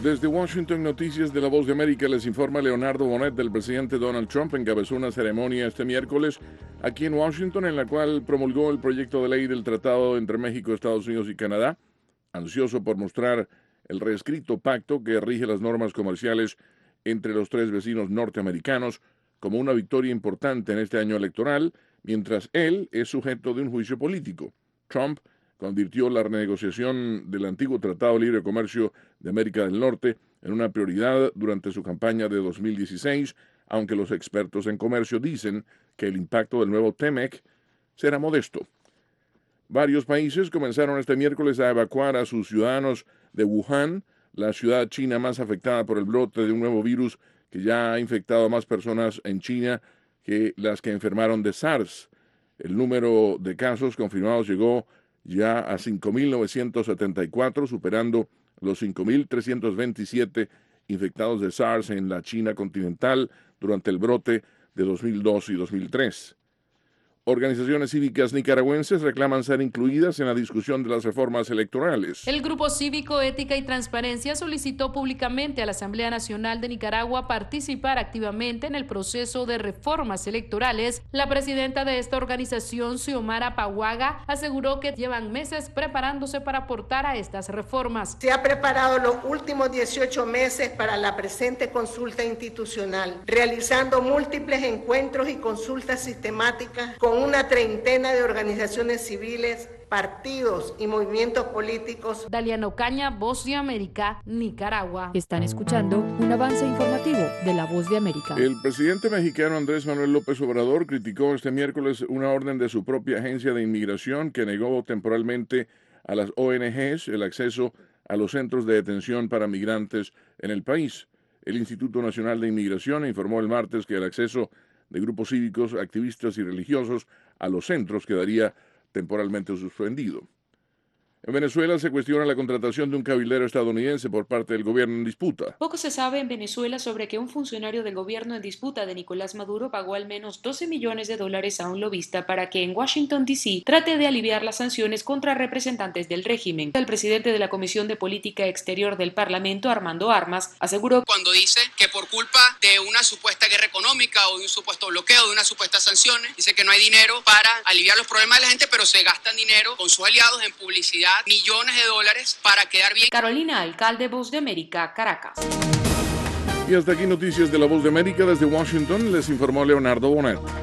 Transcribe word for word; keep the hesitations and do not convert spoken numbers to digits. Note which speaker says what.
Speaker 1: Desde Washington, Noticias de la Voz de América, les informa Leonardo Bonet. El presidente Donald Trump encabezó una ceremonia este miércoles aquí en Washington en la cual promulgó el proyecto de ley del tratado entre México, Estados Unidos y Canadá, ansioso por mostrar el reescrito pacto que rige las normas comerciales entre los tres vecinos norteamericanos como una victoria importante en este año electoral, mientras él es sujeto de un juicio político. Trump convirtió la renegociación del antiguo Tratado de Libre Comercio de América del Norte en una prioridad durante su campaña de dos mil dieciséis, aunque los expertos en comercio dicen que el impacto del nuevo T M E C será modesto. Varios países comenzaron este miércoles a evacuar a sus ciudadanos de Wuhan, la ciudad china más afectada por el brote de un nuevo virus que ya ha infectado a más personas en China que las que enfermaron de SARS. El número de casos confirmados llegó ya a cinco mil novecientos setenta y cuatro, superando los cinco mil trescientos veintisiete infectados de SARS en la China continental durante el brote de dos mil dos y dos mil tres. Organizaciones cívicas nicaragüenses reclaman ser incluidas en la discusión de las reformas electorales.
Speaker 2: El Grupo Cívico Ética y Transparencia solicitó públicamente a la Asamblea Nacional de Nicaragua participar activamente en el proceso de reformas electorales. La presidenta de esta organización, Xiomara Paguaga, aseguró que llevan meses preparándose para aportar a estas reformas.
Speaker 3: Se ha preparado los últimos dieciocho meses para la presente consulta institucional, realizando múltiples encuentros y consultas sistemáticas con una treintena de organizaciones civiles, partidos y movimientos políticos.
Speaker 2: Daliano Caña, Voz de América, Nicaragua.
Speaker 4: Están escuchando un avance informativo de la Voz de América.
Speaker 1: El presidente mexicano Andrés Manuel López Obrador criticó este miércoles una orden de su propia agencia de inmigración que negó temporalmente a las O N Ges el acceso a los centros de detención para migrantes en el país. El Instituto Nacional de Inmigración informó el martes que el acceso de grupos cívicos, activistas y religiosos a los centros quedaría temporalmente suspendido. En Venezuela se cuestiona la contratación de un cabildero estadounidense por parte del gobierno en disputa.
Speaker 5: Poco se sabe en Venezuela sobre que un funcionario del gobierno en disputa de Nicolás Maduro pagó al menos doce millones de dólares a un lobista para que en Washington, D C trate de aliviar las sanciones contra representantes del régimen. El presidente de la Comisión de Política Exterior del Parlamento, Armando Armas, aseguró
Speaker 6: cuando dice que por culpa de una supuesta guerra económica o de un supuesto bloqueo, de unas supuestas sanciones, dice que no hay dinero para aliviar los problemas de la gente, pero se gastan dinero con sus aliados en publicidad, millones de dólares para quedar bien.
Speaker 5: Carolina Alcalde, Voz de América, Caracas.
Speaker 1: Y hasta aquí Noticias de la Voz de América. Desde Washington les informó Leonardo Bonet.